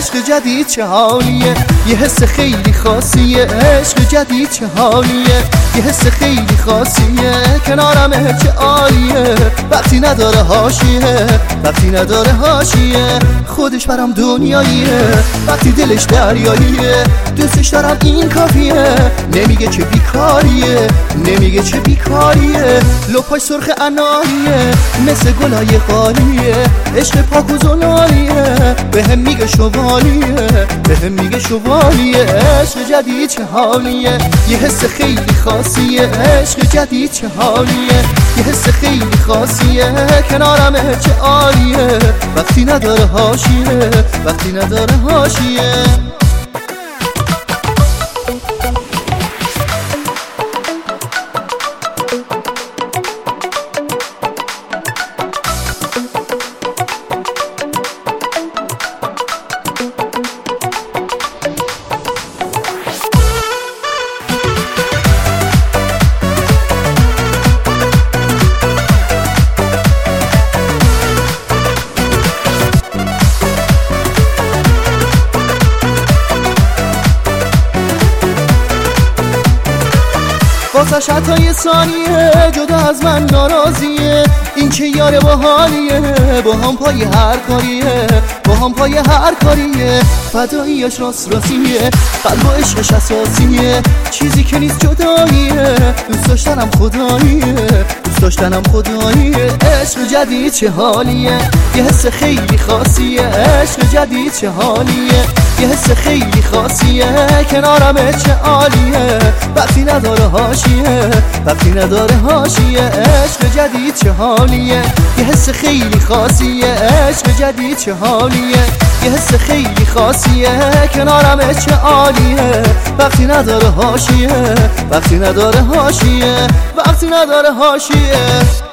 عشق جدید چه حالیه، یه حس خیلی خاصیه. عشق جدید چه حالیه، یه حس خیلی خاصیه. کنارمه چه عالیه، وقتی نداره حاشیه، وقتی نداره حاشیه. خودش برام دنیاییه، وقتی دلش دریاییه. دوستش دارم این کافیه، نمیگه چه بیکاریه، نمیگه چه بیکاریه. لپاش سرخ اناریه، مثل گلای خالیه. عشق پاک و زلالیه، بهم میگه شوالیه، بهم میگه شوالیه. عشق جدید چه حالیه، یه حس خیلی خاصیه. عشق جدید چه حالیه، یه حس خیلی خاصیه. کنارمه چه عالیه، وقتی نداره حاشیه، وقتی نداره حاشیه. واسش حتی یه ثانیه جدا از من ناراضیه. این که یاره باحالیه، با هم پای هر کاریه، با هم پای هر کاریه. فداییش راست راستیه، قلب و عشقش اساسیه. چیزی که نیست جداییه، دوست داشتنم خداییه، دوست داشتنم خداییه. عشق جدید چه حالیه، یه حس خیلی خاصیه. عشق جدید چه حالیه، یه حس خیلی خاصیه. کنارمه چه عالیه، وقتی نداره حاشیه، وقتی نداره حاشیه. عشق جدید چه حالیه، یه حس خیلی خاصیه. عشق جدید چه حالیه، یه حس خیلی خاصیه. کنارمه چه عالیه، وقتی نداره حاشیه، وقتی نداره حاشیه، وقتی نداره حاشیه.